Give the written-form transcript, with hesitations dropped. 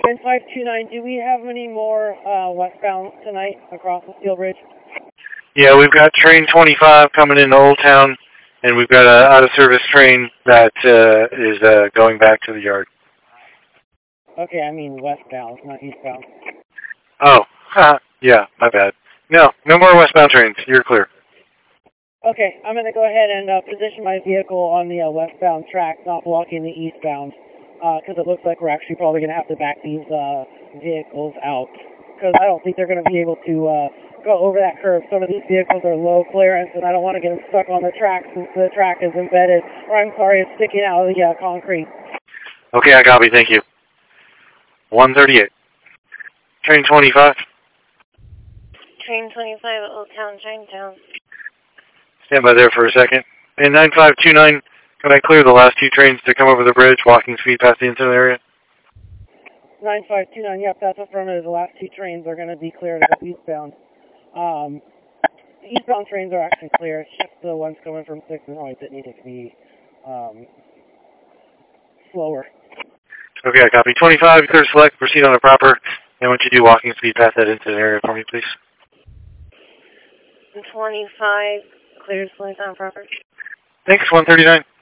9529, do we have any more westbound tonight across the Steel Bridge? Yeah, we've got train 25 coming into Old Town, and we've got an out-of-service train that is going back to the yard. Okay, I mean westbound, not eastbound. Oh, yeah, my bad. No more westbound trains. You're clear. Okay, I'm going to go ahead and position my vehicle on the westbound track, not blocking the eastbound, because it looks like we're actually probably going to have to back these vehicles out, because I don't think they're going to be able to go over that curve. Some of these vehicles are low clearance, and I don't want to get them stuck on the track since the track is embedded, or I'm sorry, it's sticking out of the concrete. Okay, I copy. Thank you. 138. Train 25. Train 25 at Old Town, Chinatown. Stand by there for a second. And 9529, can I clear the last two trains to come over the bridge, walking speed past the incident area? 9529, yep, that's affirmative. The last two trains are going to be cleared to go eastbound. The eastbound trains are actually clear. It's just the ones coming from 6 and Hoyt that need to be slower. Okay, I copy. 25, clear to select, proceed on a proper, and once you do walking speed past that incident area for me, please. 25, clear to select on proper. Thanks, 139.